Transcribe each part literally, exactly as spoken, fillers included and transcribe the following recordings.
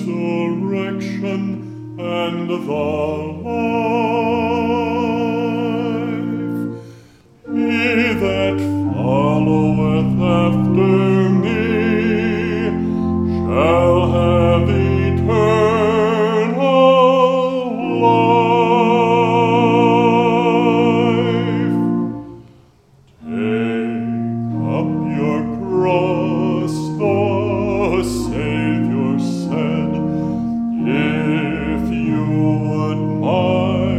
resurrection and the life. He that followeth after me shall have eternal life. Take up your cross, the Savior said, if you would my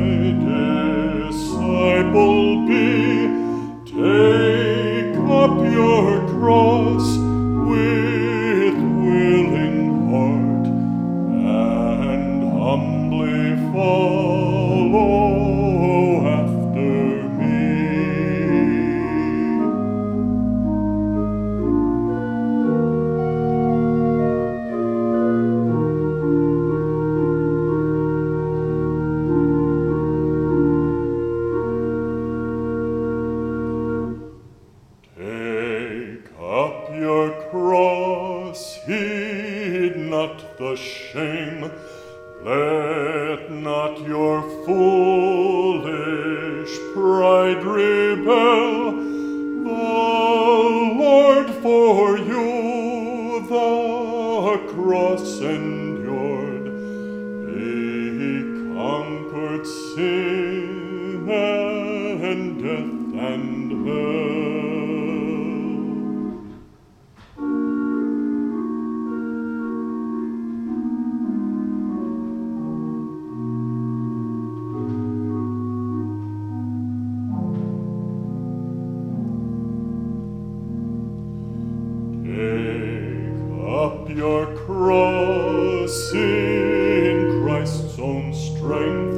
disciple be. Take up your cross with willing heart and humbly follow after me. Take up your cross, heed not the shame. Let not your foolish pride rebel. The Lord for you the cross endured. He conquered sin and death and hell. Take up your cross in Christ's own strength.